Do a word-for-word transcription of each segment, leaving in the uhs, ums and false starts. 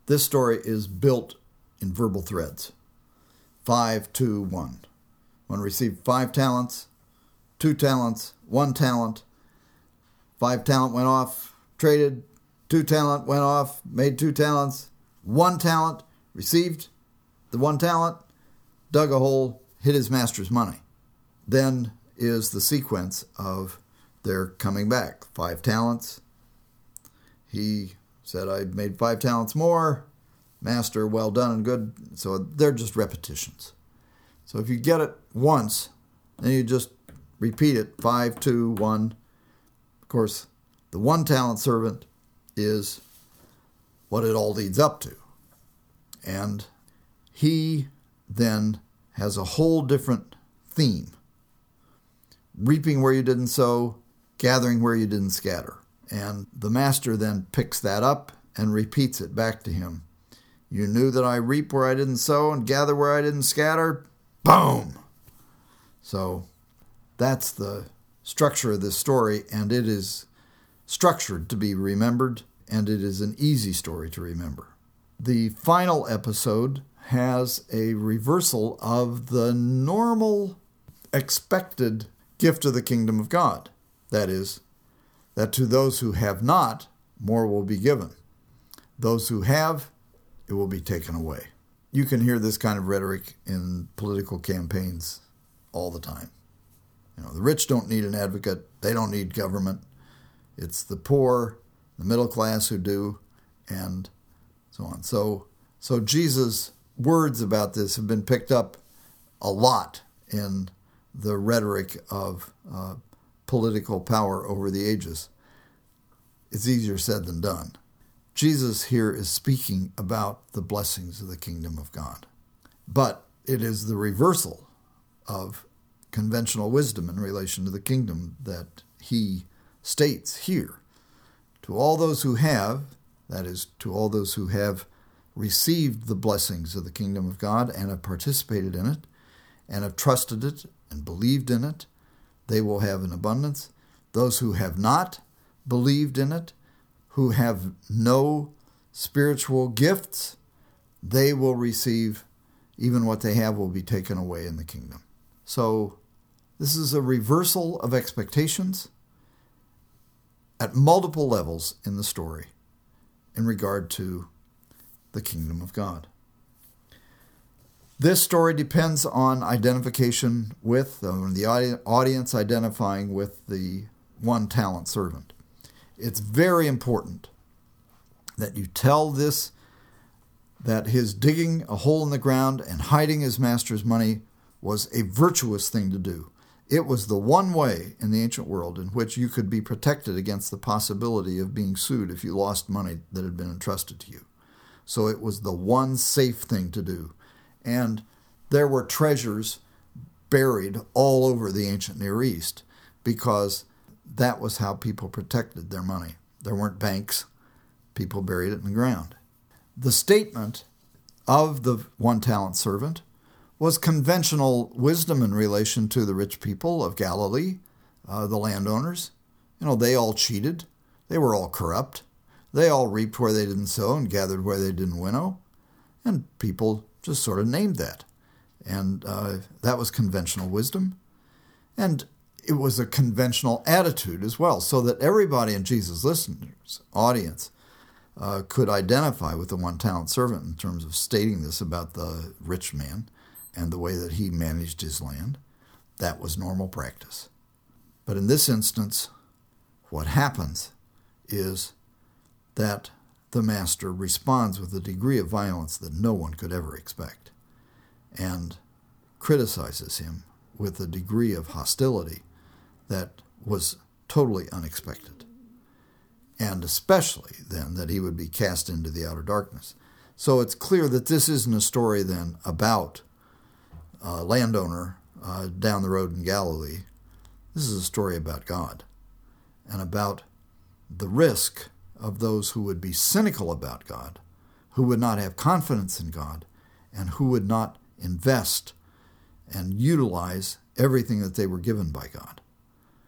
This story is built in verbal threads. Five, two, one. One received five talents, two talents, one talent. Five talent went off, traded. Two talent went off, made two talents. One talent received the one talent, dug a hole, hid his master's money. Then is the sequence of their coming back. Five talents. He said, I made five talents more. Master, well done and good. So they're just repetitions. So if you get it once, then you just repeat it. Five, two, one. Of course, the one talent servant is what it all leads up to. And he then has a whole different theme. Reaping where you didn't sow, gathering where you didn't scatter. And the master then picks that up and repeats it back to him. You knew that I reap where I didn't sow and gather where I didn't scatter. Boom! So that's the structure of this story, and it is structured to be remembered, and it is an easy story to remember. The final episode has a reversal of the normal expected gift of the kingdom of God. That is, that to those who have not, more will be given. Those who have, it will be taken away. You can hear this kind of rhetoric in political campaigns all the time. You know, the rich don't need an advocate. They don't need government. It's the poor, the middle class who do, and so on. So, so Jesus' words about this have been picked up a lot in the rhetoric of uh, political power over the ages. It's easier said than done. Jesus here is speaking about the blessings of the kingdom of God. But it is the reversal of conventional wisdom in relation to the kingdom that he states here. To all those who have, that is, to all those who have received the blessings of the kingdom of God and have participated in it, and have trusted it and believed in it, they will have an abundance. Those who have not believed in it, who have no spiritual gifts, they will receive, even what they have will be taken away in the kingdom. So this is a reversal of expectations at multiple levels in the story in regard to the kingdom of God. This story depends on identification with, um, the audience identifying with the one talent servant. It's very important that you tell this, that his digging a hole in the ground and hiding his master's money was a virtuous thing to do. It was the one way in the ancient world in which you could be protected against the possibility of being sued if you lost money that had been entrusted to you. So it was the one safe thing to do. And there were treasures buried all over the ancient Near East because that was how people protected their money. There weren't banks. People buried it in the ground. The statement of the one-talent servant was conventional wisdom in relation to the rich people of Galilee, uh, the landowners. You know, they all cheated. They were all corrupt. They all reaped where they didn't sow and gathered where they didn't winnow. And people just sort of named that. And uh, that was conventional wisdom. And it was a conventional attitude as well, so that everybody in Jesus' listeners' audience uh, could identify with the one-talent servant in terms of stating this about the rich man and the way that he managed his land. That was normal practice. But in this instance, what happens is that the master responds with a degree of violence that no one could ever expect and criticizes him with a degree of hostility that was totally unexpected. And especially then that he would be cast into the outer darkness. So it's clear that this isn't a story then about a landowner uh, down the road in Galilee. This is a story about God and about the risk of those who would be cynical about God, who would not have confidence in God, and who would not invest and utilize everything that they were given by God.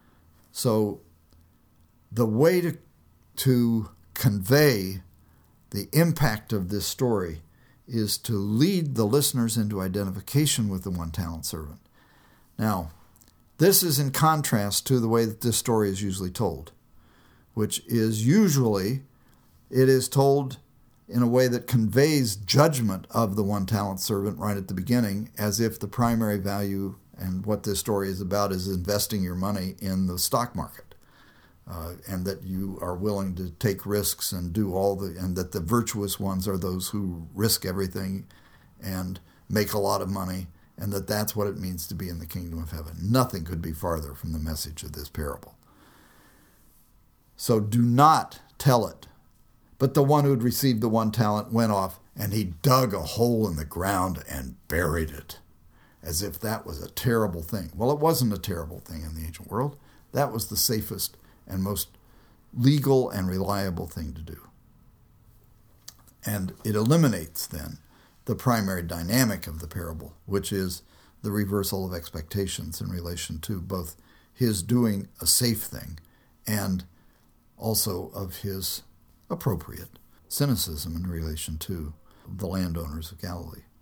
So the way to, to convey the impact of this story is to lead the listeners into identification with the one-talent servant. Now, this is in contrast to the way that this story is usually told, which is usually, it is told in a way that conveys judgment of the one-talent servant right at the beginning, as if the primary value and what this story is about is investing your money in the stock market, uh, and that you are willing to take risks and do all the, and that the virtuous ones are those who risk everything and make a lot of money, and that that's what it means to be in the kingdom of heaven. Nothing could be farther from the message of this parable. So do not tell it. But the one who had received the one talent went off, and he dug a hole in the ground and buried it, as if that was a terrible thing. Well, it wasn't a terrible thing in the ancient world. That was the safest and most legal and reliable thing to do. And it eliminates, then, the primary dynamic of the parable, which is the reversal of expectations in relation to both his doing a safe thing and also of his appropriate cynicism in relation to the landowners of Galilee.